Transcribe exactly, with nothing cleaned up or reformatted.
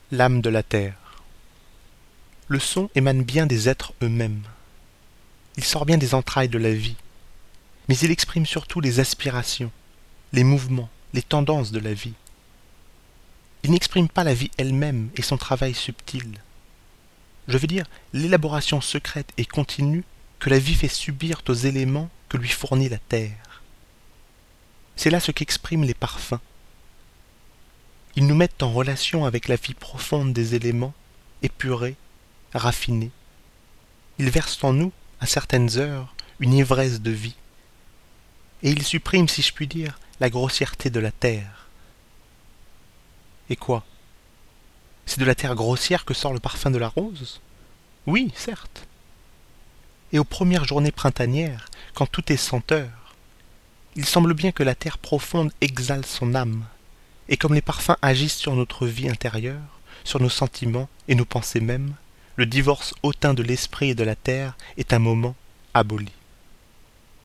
L'âme de la terre. Le son émane bien des êtres eux-mêmes. Il sort bien des entrailles de la vie, mais il exprime surtout les aspirations, les mouvements, les tendances de la vie. Il n'exprime pas la vie elle-même et son travail subtil. Je veux dire l'élaboration secrète et continue que la vie fait subir aux éléments que lui fournit la terre. C'est là ce qu'expriment les parfums. Ils nous mettent en relation avec la vie profonde des éléments, épurés, raffinés. Ils versent en nous, à certaines heures, une ivresse de vie. Et ils suppriment, si je puis dire, la grossièreté de la terre. Et quoi? C'est de la terre grossière que sort le parfum de la rose? Oui, certes. Et aux premières journées printanières, quand tout est senteur, il semble bien que la terre profonde exhale son âme, et comme les parfums agissent sur notre vie intérieure, sur nos sentiments et nos pensées mêmes, le divorce hautain de l'esprit et de la terre est un moment aboli.